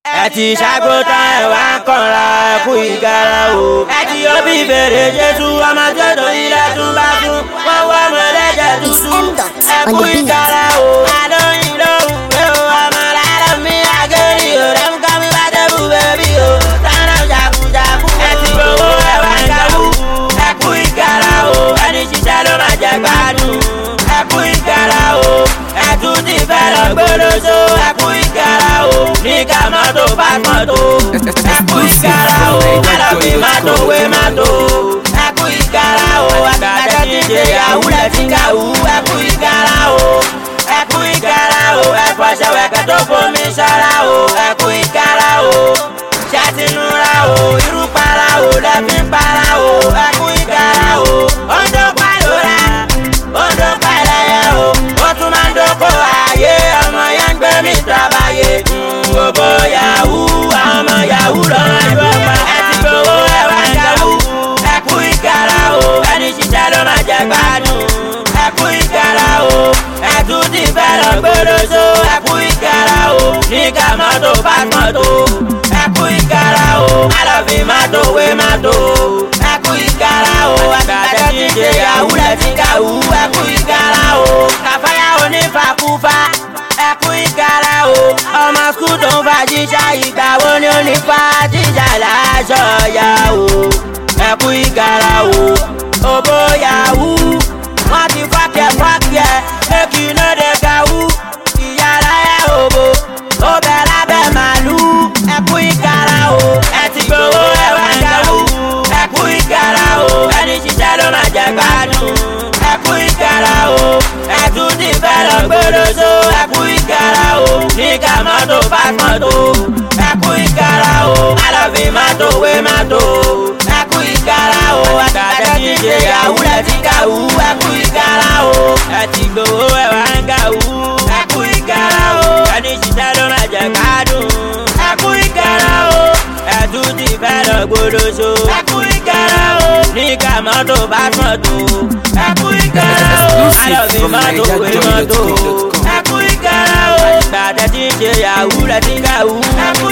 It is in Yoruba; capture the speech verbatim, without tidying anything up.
ẹ ti ṣàgbọ́tà ẹ̀ wá kànra kú ìgara o. ẹ ti yọ bí bèrè Jésù ọmọ tó tó ilẹ̀ tún bá tún wọ́n wá ọmọ ẹlẹ́jẹ̀ tuntun ẹ kú ìgara o. àlóyìn lóhùn pé o ọmọ lára mi àgẹ́rì o rẹ̀ ń kọ́ mi bá débù bẹ́bí o tánà jàkújàkú. ẹ ti gbowó ẹ̀ wá ń gàwú ẹ kú ìgara o. ẹni ṣiṣẹ́ ló máa jẹ gbádùn ẹ kú ìgara o. ẹ tún ti fẹ́ lọ gbólóṣó ẹ kú ìgara o. ní ká mọ́tò bá mọ́tò ẹ kú ìgara o. alọ́bí mọ́tò wé mọ́tò ẹ kú ìgara o. àgbàdo ti ṣe yahoo lẹ̀ ti gàwú ẹ kú ìgara o. ẹ kú ìgara o. ẹ fọṣẹ wẹ̀kẹ́ tó fomi ṣọ́ra o ẹ kú ìgara o. ṣàtìnúra o irú para o lẹ́fí para o ẹ kú ìgara o. ó ń dọ́pọ̀ lóra ó ń dọ́pọ̀ ẹlẹ́yẹ o. ó tún máa ń dọ́pọ̀ ààyè ọmọ yẹn ń gbé mi tọ́bàyè. gbogbo yahoo àwọn ọmọ yahoo lọ́wọ́ ìdọ́gba. ẹ ti gbowó ẹ wá ń gàwú ẹ kú ìgara o. ẹni ṣiṣẹ́ ló máa jẹ gbádùn ẹ kú ìgara o. ẹ tún ti fẹ́ lọ gbólóṣó ẹ kú ìgara o. ní ká mọ́tò bá mọ́tò ẹ kú ìgara o. alọ́bí mọ́tò wé mọ́tò ẹ kú ìgara o. àgbàdo ti ṣe yahoo lẹ̀ ti gàwú ẹ kú ìgara o. kàfáyà onífàkúfà ẹ kú ìgara o. ọmọ skul tó ń fa jíjà ìgbà wo ni ó ní fa jíjà láṣọ ya o. ẹ kú ìgara o. òbó yahoo wọ́n ti fàkẹ́ fàkẹ́ èkì náà dé gàwú. ìyára ẹ̀ òbó ó bẹ̀ lábẹ́ màlúù ẹ kú ìgara o. ẹ ti gbowó ẹ wá ń gàwú ẹ kú ìgara o. ẹni ṣiṣẹ́ ló máa jẹ gbádùn ẹ kú ìgara o. ẹ tún ti fẹ́ lọ gbólóṣó ẹ kú ìgara o. ní ká mọ́tò bá mọ́tò ẹ kú ìgara o. alọ́bí mọ́tò wé mọ́tò ẹ kú ìgara o. àgbàdo ti ṣe yahoo lẹ̀ ti gàwú ẹ kú ìgara o. ẹ ti gbowó ẹ wá ń gàwú ẹ kú ìgara o. ẹni ṣiṣẹ́ ló máa jẹ gbádùn ẹ kú ìgara o. ẹ tún ti fẹ́ lọ gbólóṣó ẹ kú ìgara o. ní ká mọ́tò bá mọ́tò ẹ kú ìgara o. alọ́bí mọ́tò wé mọ́tò ẹ kú ìgara o. àgbàdo ti ṣe yahoo lẹ̀ ti gàwú ẹ kú